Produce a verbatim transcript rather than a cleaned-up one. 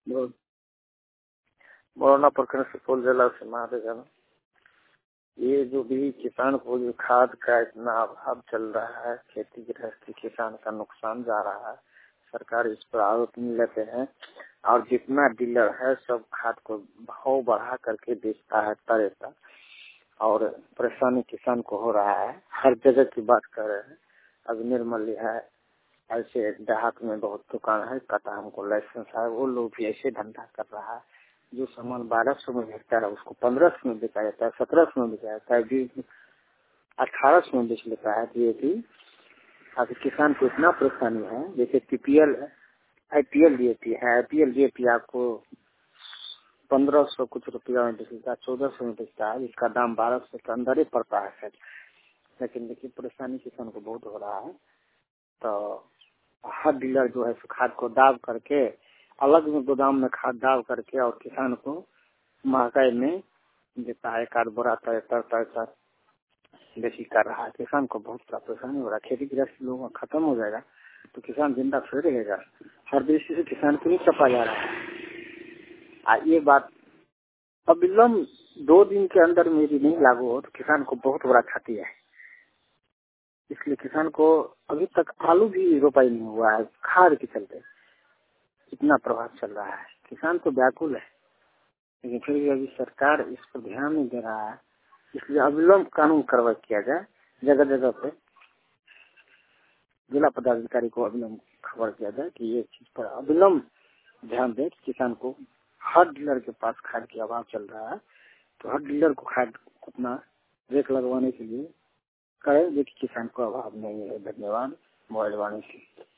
बोल- मोरना प्रखंड सुपौल जिला से महादेव। ये जो भी किसान को जो खाद का इतना अभाव चल रहा है, खेती गृहस्थी किसान का नुकसान जा रहा है, सरकार इस पर आरोप नहीं लेते हैं और जितना डीलर है सब खाद को भाव बढ़ा करके बेचता है तरह का, और परेशानी किसान को हो रहा है। हर जगह की बात कर रहे हैं। अब निर्मली है, ऐसे देहात में बहुत दुकान है, कटा हमको लाइसेंस है, वो लोग भी ऐसे धंधा कर रहा है। जो सामान बारह सौ में बिकता है उसको पंद्रह सौ में बिका जाता है, सत्रह सौ में बिका जाता है, बीस अठारह सौ में बेच लेता है। तो ये भी अभी किसान को इतना परेशानी है। जैसे पीपीएल है, आईपीएल डीएपी है, आईपीएल डीएपी आपको पंद्रह सौ कुछ रुपया में बिकता है, चौदह सौ में बिकता है, इसका दाम बारह सौ के अंदर ही पड़ता है सर। लेकिन देखिए परेशानी किसान को बहुत हो रहा है। तो हर डीलर जो है खाद को दाब करके अलग में गोदाम में खाद दाब करके और किसान को महंगाई में देता है। एक आध बोरा तर तर बेची कर रहा है। किसान को बहुत परेशानी हो रहा है। खेती गृहस्थी लोगों का खत्म हो जाएगा तो किसान जिंदा फिर रहेगा। हर दृष्टि से किसान को नहीं छपा जा रहा है। आ ये बात अविलंब दो दिन के अंदर मेरी नहीं लागू हो तो किसान को बहुत बड़ा क्षति है। इसलिए किसान को अभी तक आलू भी रोपाई नहीं हुआ है, खाद के चलते इतना प्रभाव चल रहा है। किसान तो व्याकुल है, लेकिन फिर भी अभी सरकार इस पर ध्यान नहीं दे रहा है। इसलिए अविलंब कानून कार्रवाई किया जाए। जगह जगह पे जिला पदाधिकारी को अविलंब खबर किया जाए कि ये चीज पर अविलंब ध्यान दे। किसान को हर डीलर के पास खाद की अभाव चल रहा है, तो हर डीलर को खाद अपना रेट लगवाने के लिए करें, लेकिन किसान को अभाव नहीं है। धन्यवाद। मोबाइल वाणी से।